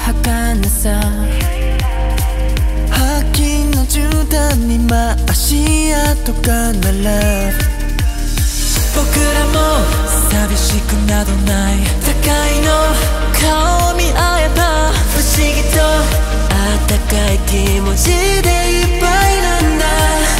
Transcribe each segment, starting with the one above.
儚さ秋の絨毯に足跡が並ぶ僕らも寂しくなどない高いの顔見合えば不思議とあったかい気持ちでいっぱいなんだ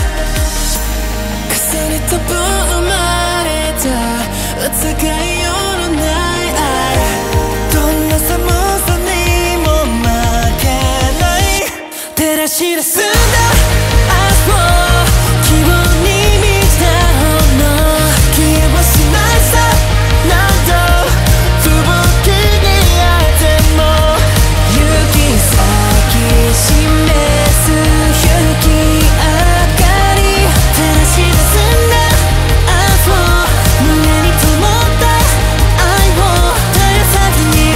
重ねた分生まれた扱いようのない愛どんな寒さにも負けない照らし出すんだ明日を希望に満ちた炎消えはしないさ何度吹雪にあっても行き先示す勇気明かり照らし出すんだ明日を胸に灯った愛を絶やさずに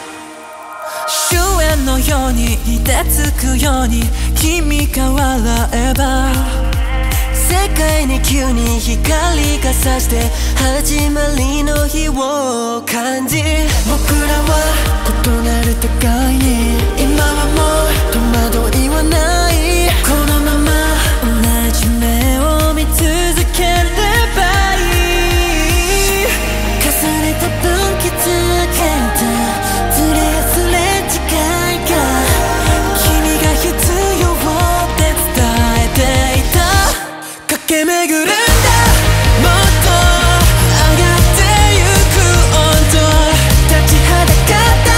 終焉のように凍てつくように君が笑えば世界に急に光が差して始まりの日を感じ僕らは異なる互いに今はもう戸惑いはないこのまま同じ目を見続ければいい重ねた分気づけたずれずれ違いが君が必要って伝えていた駆け巡るんだもっと上がってゆく温度立ちはだかった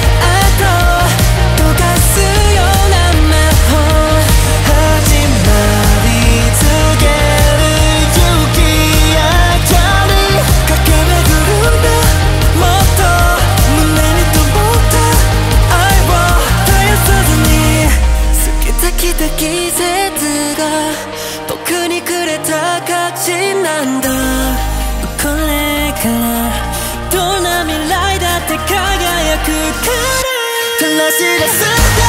後溶かすような魔法始まり続ける勇気明かり駆け巡るんだもっと胸に灯った愛を絶やさずに過ぎてきた季節が僕にくれた価値なんだこれからどんな未来だって輝くから照らし出すんだ